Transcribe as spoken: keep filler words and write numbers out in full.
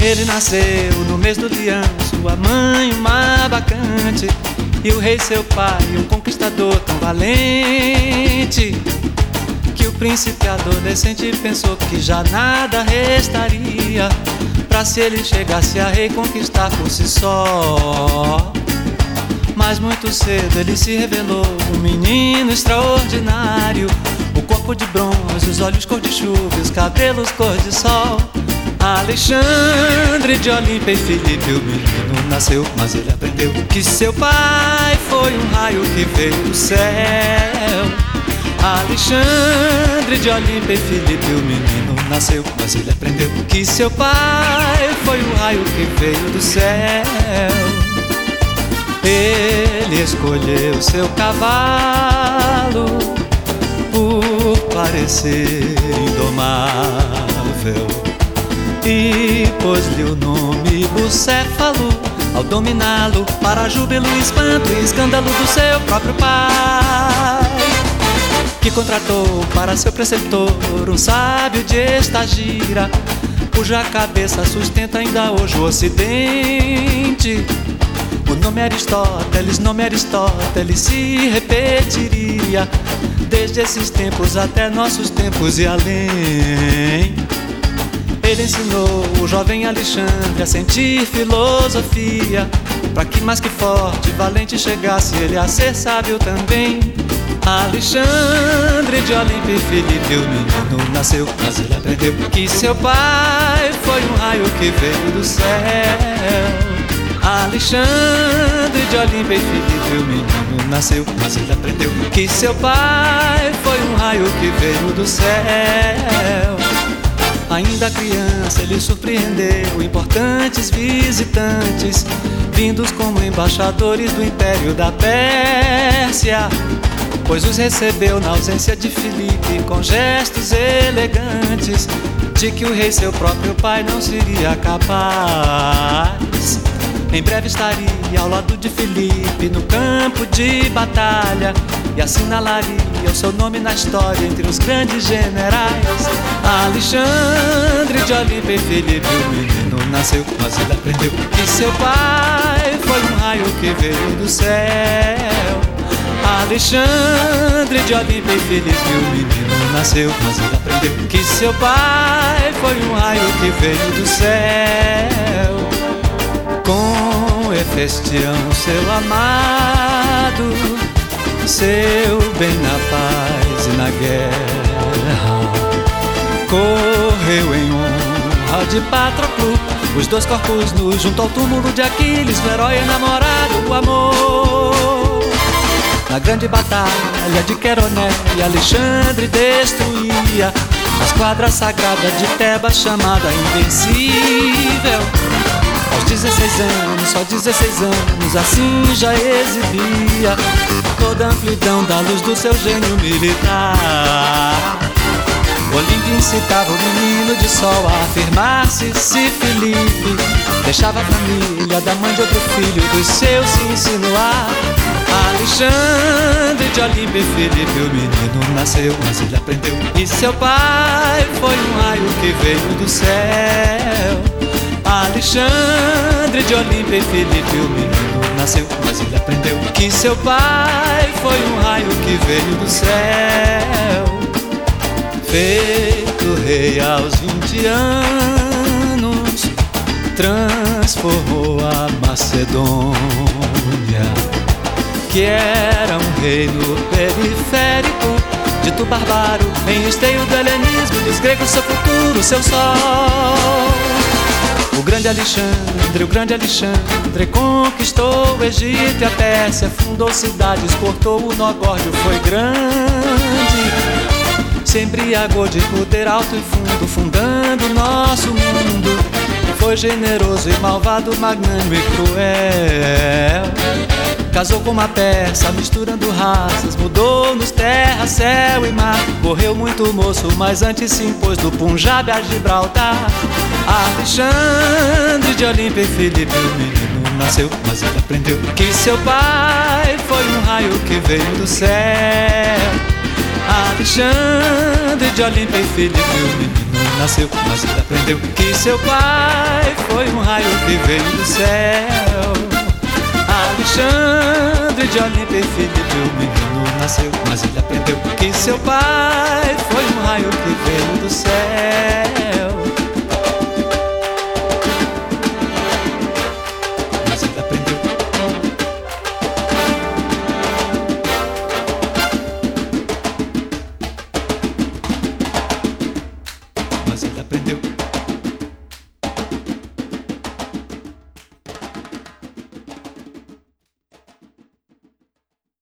Ele nasceu no mês do leão, sua mãe uma bacante, e o rei seu pai um conquistador tão valente, que o príncipe adolescente pensou que já nada restaria pra se ele chegasse a rei conquistar por si só. Mas muito cedo ele se revelou um menino extraordinário, o corpo de bronze, os olhos cor de chuva e os cabelos cor de sol. Alexandre de Olímpia e Filipe, o menino nasceu, mas ele aprendeu que seu pai foi um raio que veio do céu. Alexandre de Olímpia e Filipe, o menino nasceu, mas ele aprendeu que seu pai foi um raio que veio do céu. Ele escolheu seu cavalo por parecer indomável e pôs-lhe o nome Bucéfalo, ao dominá-lo para júbilo, espanto e escândalo do seu próprio pai, que contratou para seu preceptor um sábio de Estagira, cuja cabeça sustenta ainda hoje o ocidente. O nome Aristóteles, nome Aristóteles se repetiria desde esses tempos até nossos tempos e além. Ele ensinou o jovem Alexandre a sentir filosofia, para que mais que forte e valente chegasse ele a ser sábio também. Alexandre de Olímpia e Filipe, o menino nasceu, mas ele aprendeu que seu pai foi um raio que veio do céu. Alexandre de Olímpia e Filipe, o menino nasceu, mas ele aprendeu que seu pai foi um raio que veio do céu. Ainda criança ele surpreendeu importantes visitantes, vindos como embaixadores do Império da Pérsia, pois os recebeu na ausência de Filipe com gestos elegantes, de que o rei seu próprio pai não seria capaz. Em breve estaria ao lado de Filipe no campo de batalha, e assinalaria o seu nome na história entre os grandes generais. Alexandre de Olímpia e Filipe, o menino nasceu, mas ele aprendeu que seu pai foi um raio que veio do céu. Alexandre de Olímpia e Filipe, o menino nasceu, mas ele aprendeu que seu pai foi um raio que veio do céu. Com Hefestião, seu amado, seu bem na paz e na guerra, correu em honra de Patroclo os dois corpos nus junto ao túmulo de Aquiles, o herói enamorado do amor. Na grande batalha de Queronea, Alexandre destruía a esquadra sagrada de Tebas, chamada Invencível. Aos dezesseis anos, só dezesseis anos, assim já exibia toda a amplidão da luz do seu gênio militar. Olímpia incitava o menino de sol a afirmar-se. Se Filipe deixava a família da mãe de outro filho, dos seus se insinuar. Alexandre de Olímpia e Filipe, o menino nasceu, mas ele aprendeu que seu pai foi um raio que veio do céu. Alexandre de Olímpia e Filipe, o menino nasceu, mas ele aprendeu que seu pai foi um raio que veio do céu. Feito rei aos vinte anos, transformou a Macedônia, que era um reino periférico, dito bárbaro, em esteio do helenismo, dos gregos seu futuro, seu sol. O grande Alexandre, o grande Alexandre conquistou o Egito e a Pérsia, fundou cidades, cortou o nó górdio, foi grande, se embriagou de poder alto e fundo, fundando o nosso mundo. Foi generoso e malvado, magnânimo e cruel. Casou com uma persa, misturando raças, mudou-nos terra, céu e mar. Morreu muito moço, mas antes se impôs do Punjab a Gibraltar. Alexandre de Olímpia e Filipe, o menino nasceu, mas ele aprendeu que seu pai foi um raio que veio do céu. Alexandre de Olímpia e Filipe, o menino nasceu, mas ele aprendeu que seu pai foi um raio que veio do céu. Alexandre de Olímpia e Filipe, o menino nasceu, mas ele aprendeu que seu pai foi um raio que veio do céu.